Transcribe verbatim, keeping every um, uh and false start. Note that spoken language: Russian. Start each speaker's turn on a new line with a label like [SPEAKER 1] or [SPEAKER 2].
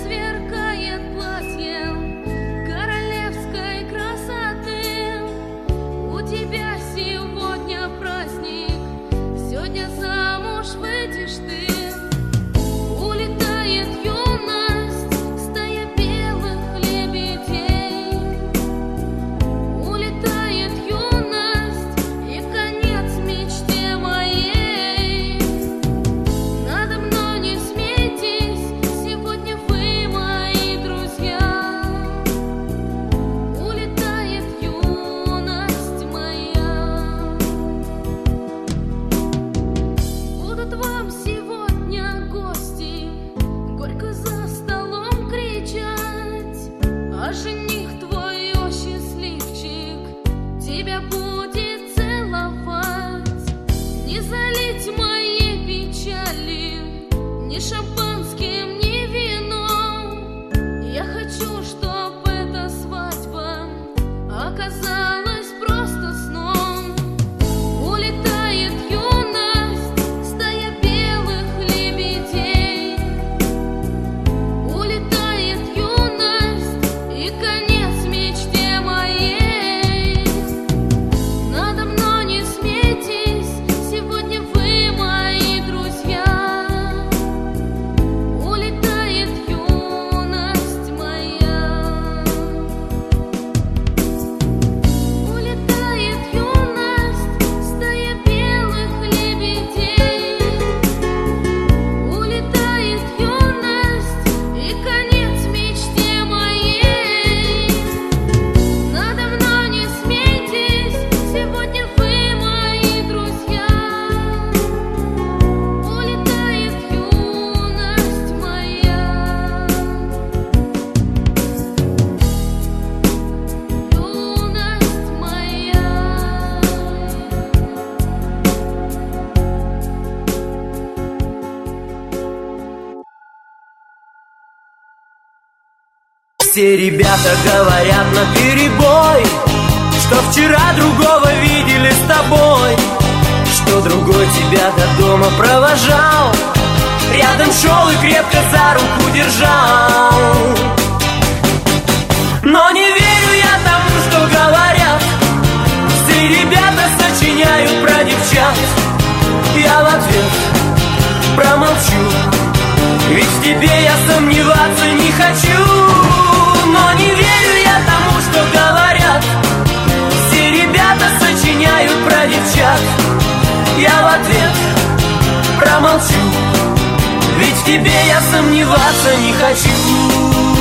[SPEAKER 1] сверкает платье королевской красоты. У тебя сегодня праздник, сегодня замуж выйдешь ты. Улетает юность, стая белых лебедей. Улетает юность и конец мечте моей. Надо мной не смейтесь, сегодня вы мои друзья. Улетает юность моя. Будут вам сегодня гости горько за столом кричать, а жених твой, о счастливчик, тебя будет целовать. Не залить мои печали ни шампанским, ни вином. Я хочу, чтоб эта свадьба оказалась просто сном. Улетает юность, стая белых лебедей. Улетает юность и конец мечте моей. Надо мной не смейтесь, сегодня вы мои друзья. Улетает юность моя. Улетает юность, стая белых лебедей. Улетает юность и конец мечте моей. Надо мной не смейтесь, сегодня вы мои друзья. Улетает юность моя. Юность моя.
[SPEAKER 2] Все ребята говорят наперебой, что вчера другого видели с тобой, что другой тебя до дома провожал, рядом шел и крепко за руку держал. Но не верю я тому, что говорят, все ребята сочиняют про девчат. Я в ответ промолчу, ведь в тебе я сомневаться не хочу. Но не верю я тому, что говорят, все ребята сочиняют про девчат. Я в ответ промолчу, ведь в тебе я сомневаться не хочу.